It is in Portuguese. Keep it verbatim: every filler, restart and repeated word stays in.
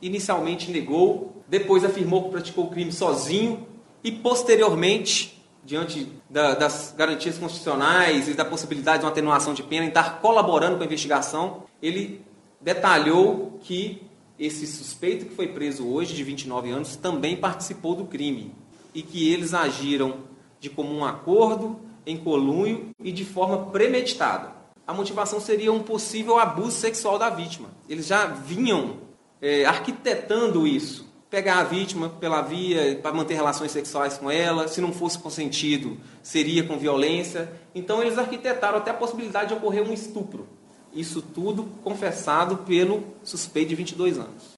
inicialmente negou, depois afirmou que praticou o crime sozinho e, posteriormente, diante da, das garantias constitucionais e da possibilidade de uma atenuação de pena, em estar colaborando com a investigação, ele detalhou que esse suspeito que foi preso hoje, de vinte e nove anos, também participou do crime e que eles agiram de comum acordo, em conluio e de forma premeditada. A motivação seria um possível abuso sexual da vítima. Eles já vinham é, arquitetando isso. Pegar a vítima pela via para manter relações sexuais com ela, se não fosse consentido, seria com violência. Então eles arquitetaram até a possibilidade de ocorrer um estupro. Isso tudo confessado pelo suspeito de vinte e dois anos.